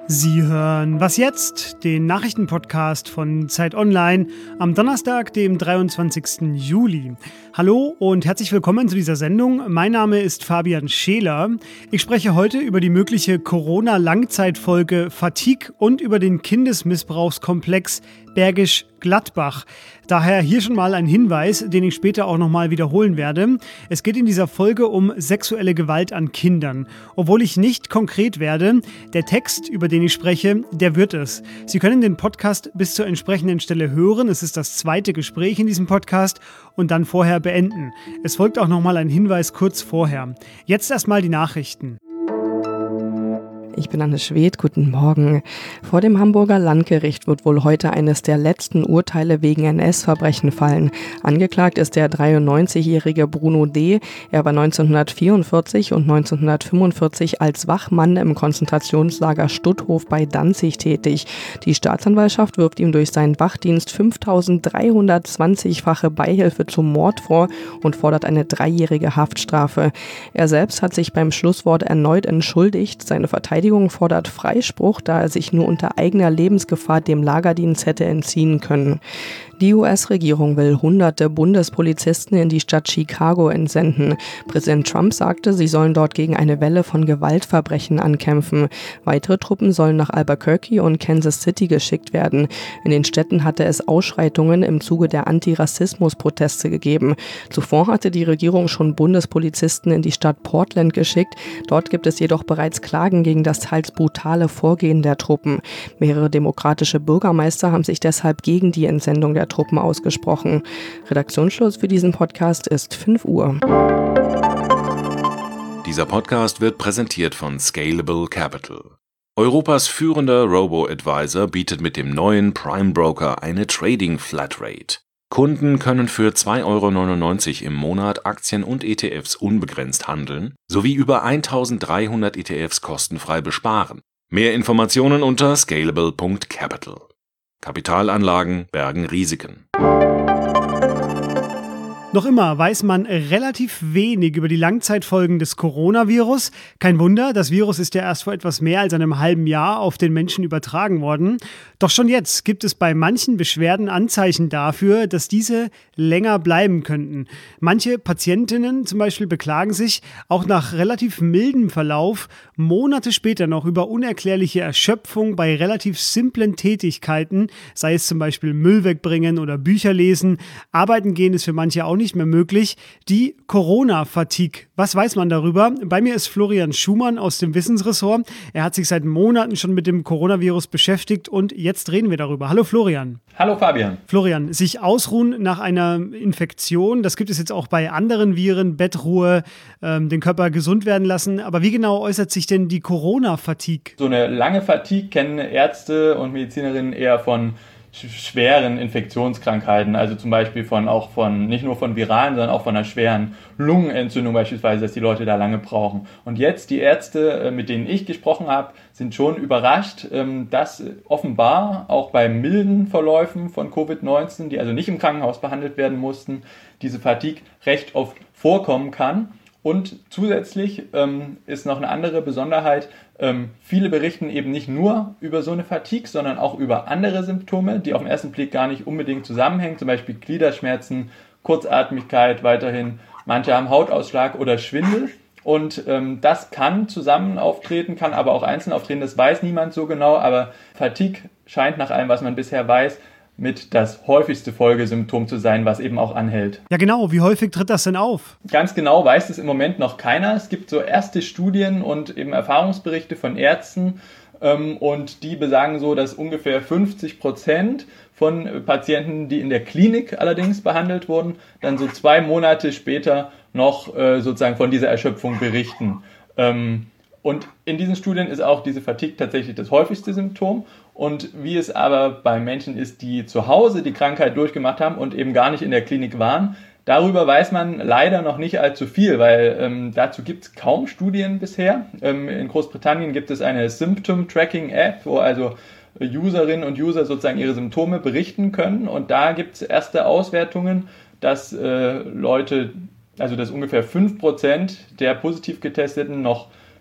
Sie hören Was jetzt? Den Nachrichtenpodcast von Zeit Online am Donnerstag, dem 23. Juli. Hallo und herzlich willkommen zu dieser Sendung. Mein Name ist Fabian Scheler. Ich spreche heute über die mögliche Corona-Langzeitfolge Fatigue und über den Kindesmissbrauchskomplex Bergisch Gladbach. Daher hier schon mal ein Hinweis, den ich später auch nochmal wiederholen werde. Es geht in dieser Folge um sexuelle Gewalt an Kindern. Obwohl ich nicht konkret werde, der Text, über den ich spreche, der wird es. Sie können den Podcast bis zur entsprechenden Stelle hören. Es ist das zweite Gespräch in diesem Podcast und dann vorher beenden. Es folgt auch nochmal ein Hinweis kurz vorher. Jetzt erstmal die Nachrichten. Ich bin Anne Schwedt, guten Morgen. Vor dem Hamburger Landgericht wird wohl heute eines der letzten Urteile wegen NS-Verbrechen fallen. Angeklagt ist der 93-jährige Bruno D. Er war 1944 und 1945 als Wachmann im Konzentrationslager Stutthof bei Danzig tätig. Die Staatsanwaltschaft wirft ihm durch seinen Wachdienst 5.320-fache Beihilfe zum Mord vor und fordert eine 3-jährige Haftstrafe. Er selbst hat sich beim Schlusswort erneut entschuldigt. Seine Verteidigung fordert Freispruch, da er sich nur unter eigener Lebensgefahr dem Lagerdienst hätte entziehen können. Die US-Regierung will hunderte Bundespolizisten in die Stadt Chicago entsenden. Präsident Trump sagte, sie sollen dort gegen eine Welle von Gewaltverbrechen ankämpfen. Weitere Truppen sollen nach Albuquerque und Kansas City geschickt werden. In den Städten hatte es Ausschreitungen im Zuge der Antirassismus-Proteste gegeben. Zuvor hatte die Regierung schon Bundespolizisten in die Stadt Portland geschickt. Dort gibt es jedoch bereits Klagen gegen das teils brutale Vorgehen der Truppen. Mehrere demokratische Bürgermeister haben sich deshalb gegen die Entsendung der Truppen ausgesprochen. Redaktionsschluss für diesen Podcast ist 5 Uhr. Dieser Podcast wird präsentiert von Scalable Capital. Europas führender Robo-Advisor bietet mit dem neuen Prime Broker eine Trading Flatrate. Kunden können für 2,99 € im Monat Aktien und ETFs unbegrenzt handeln, sowie über 1.300 ETFs kostenfrei besparen. Mehr Informationen unter scalable.capital. Kapitalanlagen bergen Risiken. Noch immer weiß man relativ wenig über die Langzeitfolgen des Coronavirus. Kein Wunder, das Virus ist ja erst vor etwas mehr als einem halben Jahr auf den Menschen übertragen worden. Doch schon jetzt gibt es bei manchen Beschwerden Anzeichen dafür, dass diese länger bleiben könnten. Manche Patientinnen zum Beispiel beklagen sich auch nach relativ mildem Verlauf Monate später noch über unerklärliche Erschöpfung bei relativ simplen Tätigkeiten, sei es zum Beispiel Müll wegbringen oder Bücher lesen. Arbeiten gehen ist für manche auch nicht mehr möglich. Die Corona-Fatigue. Was weiß man darüber? Bei mir ist Florian Schumann aus dem Wissensressort. Er hat sich seit Monaten schon mit dem Coronavirus beschäftigt und jetzt reden wir darüber. Hallo Florian. Hallo Fabian. Florian, sich ausruhen nach einer Infektion, das gibt es jetzt auch bei anderen Viren, Bettruhe, den Körper gesund werden lassen. Aber wie genau äußert sich denn die Corona-Fatigue? So eine lange Fatigue kennen Ärzte und Medizinerinnen eher von schweren Infektionskrankheiten, also zum Beispiel nicht nur von viralen, sondern auch von einer schweren Lungenentzündung beispielsweise, dass die Leute da lange brauchen. Und jetzt die Ärzte, mit denen ich gesprochen habe, sind schon überrascht, dass offenbar auch bei milden Verläufen von Covid-19, die also nicht im Krankenhaus behandelt werden mussten, diese Fatigue recht oft vorkommen kann. Und zusätzlich ist noch eine andere Besonderheit, viele berichten eben nicht nur über so eine Fatigue, sondern auch über andere Symptome, die auf den ersten Blick gar nicht unbedingt zusammenhängen, zum Beispiel Gliederschmerzen, Kurzatmigkeit weiterhin, manche haben Hautausschlag oder Schwindel. Und das kann zusammen auftreten, kann aber auch einzeln auftreten, das weiß niemand so genau, aber Fatigue scheint nach allem, was man bisher weiß, mit das häufigste Folgesymptom zu sein, was eben auch anhält. Ja genau, wie häufig tritt das denn auf? Ganz genau weiß es im Moment noch keiner. Es gibt so erste Studien und eben Erfahrungsberichte von Ärzten und die besagen so, dass ungefähr 50% von Patienten, die in der Klinik allerdings behandelt wurden, dann so 2 Monate später noch sozusagen von dieser Erschöpfung berichten. Und in diesen Studien ist auch diese Fatigue tatsächlich das häufigste Symptom. Und wie es aber bei Menschen ist, die zu Hause die Krankheit durchgemacht haben und eben gar nicht in der Klinik waren, darüber weiß man leider noch nicht allzu viel, weil dazu gibt es kaum Studien bisher. In Großbritannien gibt es eine Symptom-Tracking-App, wo also Userinnen und User sozusagen ihre Symptome berichten können. Und da gibt es erste Auswertungen, dass dass ungefähr 5% der positiv Getesteten noch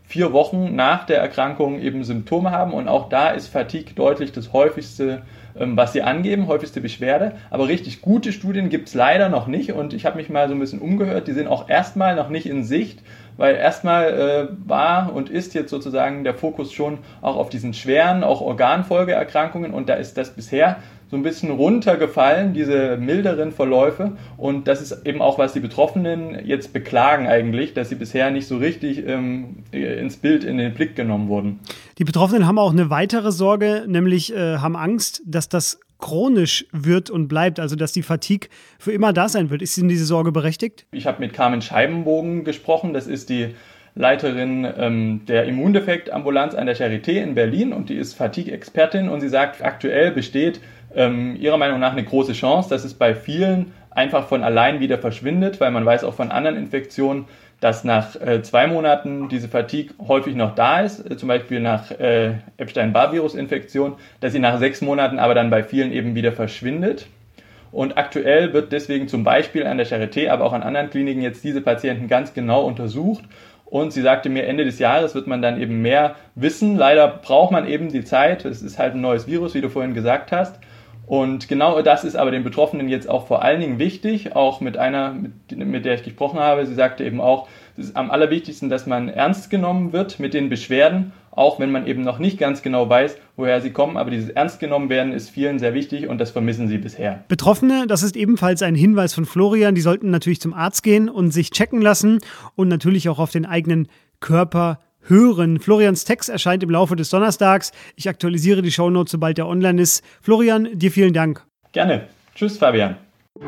4 Wochen nach der Erkrankung eben Symptome haben. Und auch da ist Fatigue deutlich das häufigste, was sie angeben, häufigste Beschwerde. Aber richtig gute Studien gibt es leider noch nicht. Und ich habe mich mal so ein bisschen umgehört, die sind auch erstmal noch nicht in Sicht, weil erstmal war und ist jetzt sozusagen der Fokus schon auch auf diesen schweren, auch Organfolgeerkrankungen. Und da ist das bisher so ein bisschen runtergefallen, diese milderen Verläufe. Und das ist eben auch, was die Betroffenen jetzt beklagen eigentlich, dass sie bisher nicht so richtig ins Bild, in den Blick genommen wurden. Die Betroffenen haben auch eine weitere Sorge, nämlich haben Angst, dass das chronisch wird und bleibt, also dass die Fatigue für immer da sein wird. Ist Ihnen diese Sorge berechtigt? Ich habe mit Carmen Scheibenbogen gesprochen, das ist die Leiterin der Immundefektambulanz an der Charité in Berlin und die ist Fatigue-Expertin und sie sagt, aktuell besteht ihrer Meinung nach eine große Chance, dass es bei vielen einfach von allein wieder verschwindet, weil man weiß auch von anderen Infektionen, dass nach 2 Monaten diese Fatigue häufig noch da ist, zum Beispiel nach Epstein-Barr-Virus-Infektion, dass sie nach 6 Monaten aber dann bei vielen eben wieder verschwindet. Und aktuell wird deswegen zum Beispiel an der Charité, aber auch an anderen Kliniken jetzt diese Patienten ganz genau untersucht. Und sie sagte mir, Ende des Jahres wird man dann eben mehr wissen. Leider braucht man eben die Zeit. Es ist halt ein neues Virus, wie du vorhin gesagt hast. Und genau das ist aber den Betroffenen jetzt auch vor allen Dingen wichtig, auch mit einer, mit der ich gesprochen habe. Sie sagte eben auch, es ist am allerwichtigsten, dass man ernst genommen wird mit den Beschwerden, auch wenn man eben noch nicht ganz genau weiß, woher sie kommen. Aber dieses ernst genommen werden ist vielen sehr wichtig und das vermissen sie bisher. Betroffene, das ist ebenfalls ein Hinweis von Florian, die sollten natürlich zum Arzt gehen und sich checken lassen und natürlich auch auf den eigenen Körper hören. Florians Text erscheint im Laufe des Donnerstags. Ich aktualisiere die Shownotes, sobald er online ist. Florian, dir vielen Dank. Gerne. Tschüss, Fabian.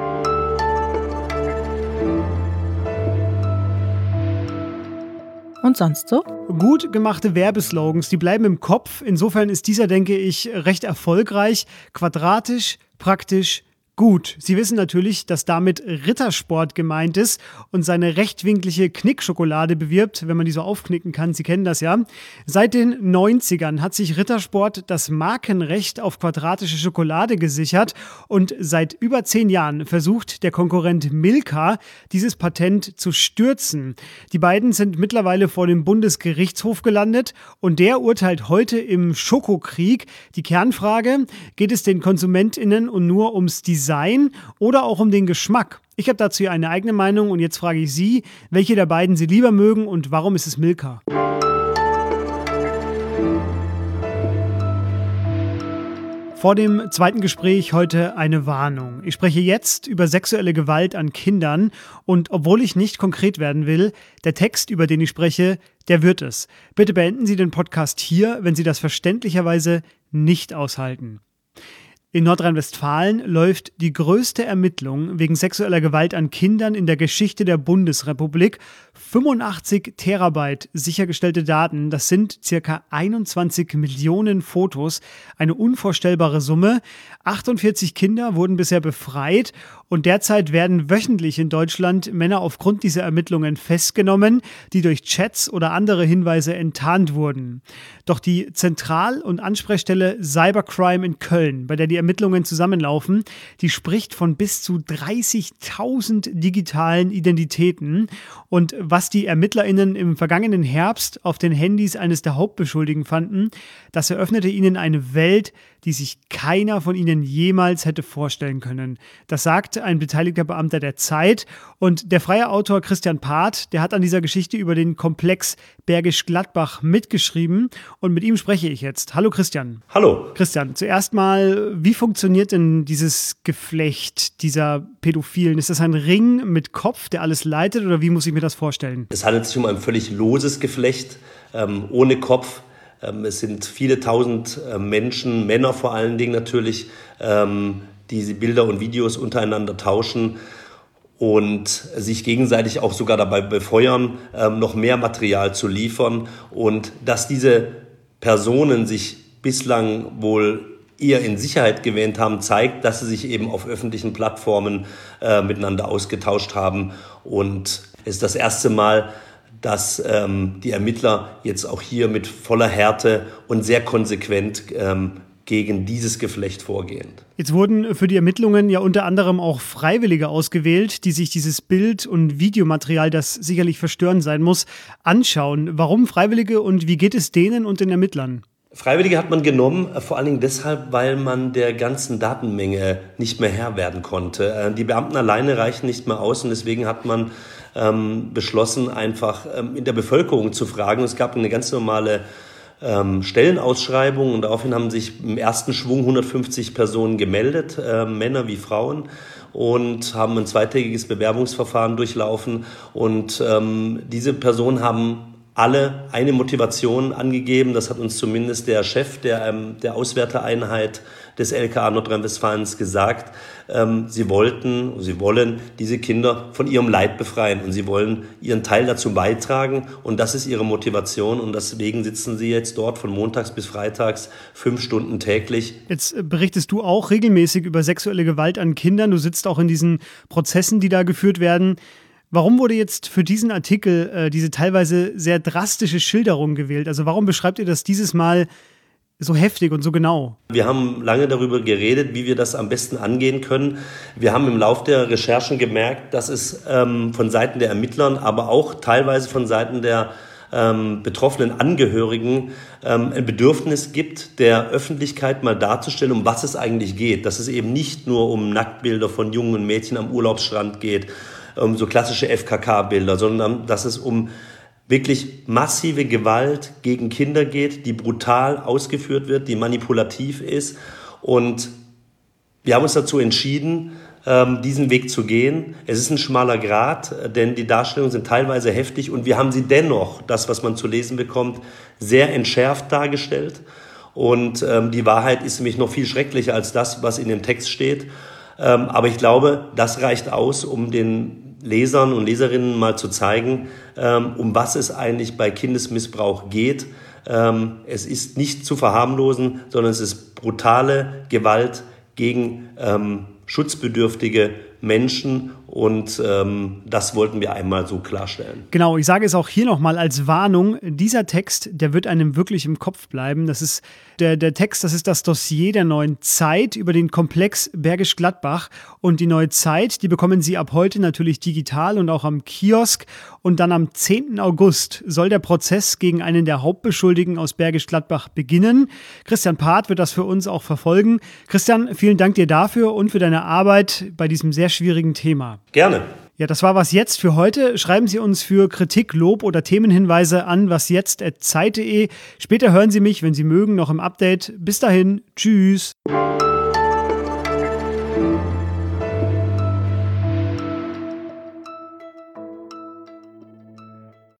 Und sonst so? Gut gemachte Werbeslogans, die bleiben im Kopf. Insofern ist dieser, denke ich, recht erfolgreich. Quadratisch, praktisch, gut. Sie wissen natürlich, dass damit Rittersport gemeint ist und seine rechtwinklige Knickschokolade bewirbt, wenn man die so aufknicken kann. Sie kennen das ja. Seit den 90ern hat sich Rittersport das Markenrecht auf quadratische Schokolade gesichert und seit über 10 Jahren versucht der Konkurrent Milka, dieses Patent zu stürzen. Die beiden sind mittlerweile vor dem Bundesgerichtshof gelandet und der urteilt heute im Schokokrieg. Die Kernfrage, geht es den KonsumentInnen und nur ums Design oder auch um den Geschmack? Ich habe dazu eine eigene Meinung und jetzt frage ich Sie, welche der beiden Sie lieber mögen und warum ist es Milka? Vor dem zweiten Gespräch heute eine Warnung. Ich spreche jetzt über sexuelle Gewalt an Kindern und obwohl ich nicht konkret werden will, der Text, über den ich spreche, der wird es. Bitte beenden Sie den Podcast hier, wenn Sie das verständlicherweise nicht aushalten. In Nordrhein-Westfalen läuft die größte Ermittlung wegen sexueller Gewalt an Kindern in der Geschichte der Bundesrepublik. 85 Terabyte sichergestellte Daten, das sind circa 21 Millionen Fotos, eine unvorstellbare Summe. 48 Kinder wurden bisher befreit und derzeit werden wöchentlich in Deutschland Männer aufgrund dieser Ermittlungen festgenommen, die durch Chats oder andere Hinweise enttarnt wurden. Doch die Zentral- und Ansprechstelle Cybercrime in Köln, bei der die Ermittlungen zusammenlaufen, die spricht von bis zu 30.000 digitalen Identitäten. Und was die ErmittlerInnen im vergangenen Herbst auf den Handys eines der Hauptbeschuldigten fanden, das eröffnete ihnen eine Welt, die sich keiner von ihnen jemals hätte vorstellen können. Das sagt ein beteiligter Beamter der Zeit. Und der freie Autor Christian Part, der hat an dieser Geschichte über den Komplex Bergisch Gladbach mitgeschrieben. Und mit ihm spreche ich jetzt. Hallo Christian. Hallo. Christian, zuerst mal, wie funktioniert denn dieses Geflecht dieser Pädophilen? Ist das ein Ring mit Kopf, der alles leitet, oder wie muss ich mir das vorstellen? Es handelt sich um ein völlig loses Geflecht, ohne Kopf. Es sind viele tausend Menschen, Männer vor allen Dingen natürlich, die diese Bilder und Videos untereinander tauschen und sich gegenseitig auch sogar dabei befeuern, noch mehr Material zu liefern. Und dass diese Personen sich bislang wohl eher in Sicherheit gewähnt haben, zeigt, dass sie sich eben auf öffentlichen Plattformen miteinander ausgetauscht haben. Und es ist das erste Mal, dass die Ermittler jetzt auch hier mit voller Härte und sehr konsequent gegen dieses Geflecht vorgehen. Jetzt wurden für die Ermittlungen ja unter anderem auch Freiwillige ausgewählt, die sich dieses Bild- und Videomaterial, das sicherlich verstörend sein muss, anschauen. Warum Freiwillige und wie geht es denen und den Ermittlern? Freiwillige hat man genommen, vor allen Dingen deshalb, weil man der ganzen Datenmenge nicht mehr Herr werden konnte. Die Beamten alleine reichen nicht mehr aus und deswegen hat man beschlossen, einfach in der Bevölkerung zu fragen. Es gab eine ganz normale Stellenausschreibung und daraufhin haben sich im ersten Schwung 150 Personen gemeldet, Männer wie Frauen, und haben ein zweitägiges Bewerbungsverfahren durchlaufen und diese Personen haben alle eine Motivation angegeben. Das hat uns zumindest der Chef der Auswerteeinheit des LKA Nordrhein-Westfalens gesagt. Sie wollen diese Kinder von ihrem Leid befreien und sie wollen ihren Teil dazu beitragen und das ist ihre Motivation und deswegen sitzen sie jetzt dort von montags bis freitags 5 Stunden täglich. Jetzt berichtest du auch regelmäßig über sexuelle Gewalt an Kindern. Du sitzt auch in diesen Prozessen, die da geführt werden. Warum wurde jetzt für diesen Artikel diese teilweise sehr drastische Schilderung gewählt? Also warum beschreibt ihr das dieses Mal so heftig und so genau? Wir haben lange darüber geredet, wie wir das am besten angehen können. Wir haben im Lauf der Recherchen gemerkt, dass es von Seiten der Ermittlern, aber auch teilweise von Seiten der betroffenen Angehörigen ein Bedürfnis gibt, der Öffentlichkeit mal darzustellen, um was es eigentlich geht. Dass es eben nicht nur um Nacktbilder von Jungen und Mädchen am Urlaubsstrand geht, so klassische FKK-Bilder, sondern dass es um wirklich massive Gewalt gegen Kinder geht, die brutal ausgeführt wird, die manipulativ ist. Und wir haben uns dazu entschieden, diesen Weg zu gehen. Es ist ein schmaler Grat, denn die Darstellungen sind teilweise heftig und wir haben sie dennoch, das, was man zu lesen bekommt, sehr entschärft dargestellt. Und die Wahrheit ist nämlich noch viel schrecklicher als das, was in dem Text steht. Aber ich glaube, das reicht aus, um den Lesern und Leserinnen mal zu zeigen, um was es eigentlich bei Kindesmissbrauch geht. Es ist nicht zu verharmlosen, sondern es ist brutale Gewalt gegen schutzbedürftige Menschen und das wollten wir einmal so klarstellen. Genau, ich sage es auch hier nochmal als Warnung, dieser Text, der wird einem wirklich im Kopf bleiben. Das ist der Text, das ist das Dossier der Neuen Zeit über den Komplex Bergisch Gladbach und die Neue Zeit, die bekommen Sie ab heute natürlich digital und auch am Kiosk und dann am 10. August soll der Prozess gegen einen der Hauptbeschuldigten aus Bergisch Gladbach beginnen. Christian Part wird das für uns auch verfolgen. Christian, vielen Dank dir dafür und für deine Arbeit bei diesem sehr schwierigen Thema. Gerne. Ja, das war Was Jetzt für heute. Schreiben Sie uns für Kritik, Lob oder Themenhinweise an wasjetzt@zeit.de. Später hören Sie mich, wenn Sie mögen, noch im Update. Bis dahin, tschüss.